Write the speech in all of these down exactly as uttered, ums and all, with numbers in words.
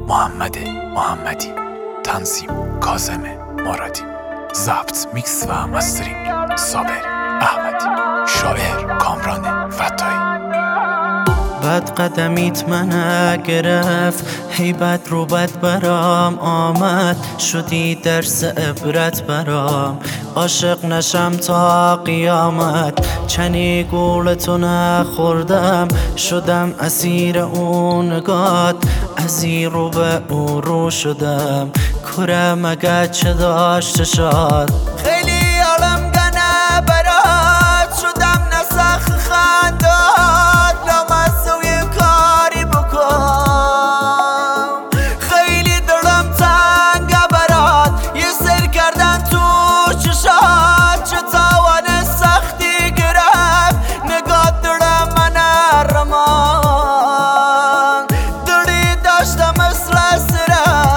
محمد محمدی، تنظیم کاظم مرادی، ضبط میکس و مسترینگ صابر احمدی، شاعر کامران فتایی. بد قدمیت من گرفت، هیبت رو بد برام آمد، شدی درس عبرت برام، عاشق نشم تا قیامت. چنی گولتو نخوردم، شدم اسیر اون نگات، از این رو به اون رو شدم، کره مگه چه داشته شاد. خیلی عالم گنه برات شدم، نسخ خندات لامصوی کاری بکن. خیلی دلم تنگ برات، یه سر کردن تو چشات، چه تاوان سختی گرفت نگات دلم من رمان، دلی داشتم مثل سرم.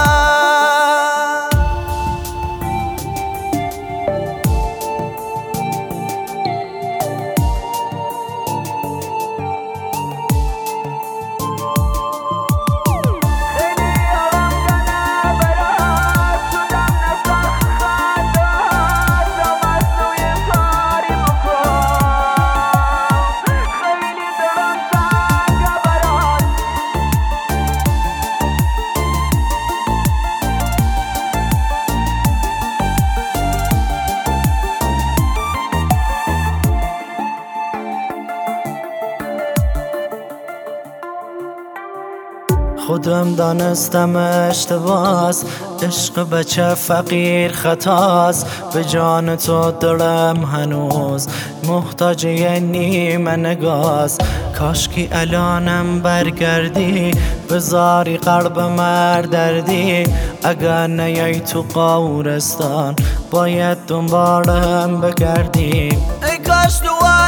خودم دانستم اشتباس، عشق بچه فقیر خطاست، به جان تو دلم هنوز محتاج یه نیمه نگاست. کاشکی الانم برگردی، بذاری قلب مردردی، اگر نیای تو قورستان باید دنبالم بگردی. ای کاش تو